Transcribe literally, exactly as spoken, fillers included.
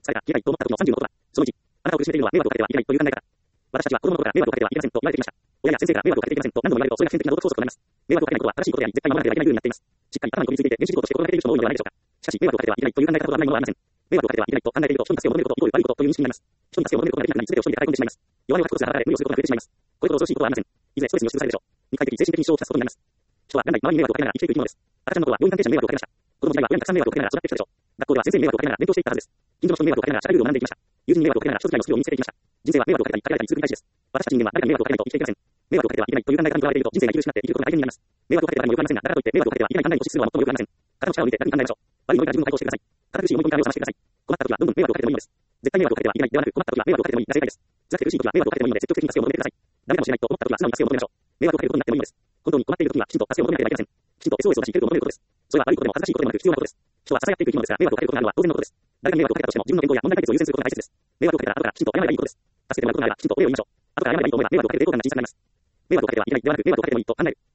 された、被害と思った時のさんじゅうのことは、そのいち、あなたを苦しめているのは迷惑をかけてはいけないという考え方。私たちは子供の頃から迷惑をかけてはいけませんと言われてきました。親や先生から迷惑をかけていけませんと何度も言われると、それが先生的な道徳法則となります。迷惑をかけないことは正しいことであり、絶対守らなければいけないルールになっています。しっかり頭にこびりついて、原始事項として心がけている人も多いのではないでしょうか。しかし、迷惑をかけてはいけないという考え方ほど危ないものはありません。迷惑をかけてはいけないと考えていると、人に助けを求めること、イコール悪いことという認識になります。人に助けを求めることができなくなり、全てを一人で抱え込んでしまいます。弱音を吐くことすら払われ、無理をすることが増えてしまいます。これほど恐ろしいことはありません。いずれストレスに押しつぶされるでしょう。肉体的、精神的に支障をきたすことになります。人は元来周りに迷惑をかけながら生きていく生き物です。赤ちゃんの頃は病院関係者に迷惑をかけました。子供時代は親にたくさん迷惑をかけながら育ってきたでしょう。学校では先生に迷惑をかけながら勉強していったはずです。近所の人に迷惑をかけながら社会ルールを学んでいきました。友人に迷惑をかけながら人付き合いのスキルを身につけていきました。人生は迷惑をかけたり、かけられたりする繰り返しです。私たち人間は誰かに迷惑をかけないと生きていけません。迷惑をかけてはいけないという考え方にとらわれていると、人生が苦しくなって生きることが大変になります。迷惑をかけて誰もよくありませんが、だからといって迷惑をかけてはいけない考えに固執するのは最もよくありません。肩の力を抜いて楽に考えましょう。悪いのが自分を解放してください。堅苦しい思い込みから目を覚ましてください。困った時はどんどん迷惑をかけてもいいのです。絶対迷惑をかけてはいけないではなく、困った時は迷惑をかけてもいいが正解です。辛くて苦しい時は迷惑をかけてもいいので積極的に助けを求めてください。ダメかもしれないと思った時は素直に助けを求めましょう。迷惑をかけることになってもいいのです。本当に困っている時にはきちんと助けを求めなければいけません。きちんと エスオーエス を出し、ヘルプを求めることです。それは悪いことでも恥ずかしいことでもなく必要なことです。人は支え合っていく生き物ですが、迷惑をかけることがあるのは当然のことです。誰が迷惑をかけたとしても自分の健康や問題解決を優先することが大切です。迷惑をかけたら後からきちんと謝ればいいことです。助けてもらうことがあればきちんとお礼を言いましょう。後から謝ればいいと思えば迷惑をかけていることが実質になります。迷惑をかけてはいけないではなく、迷惑をかけてもいいと考える。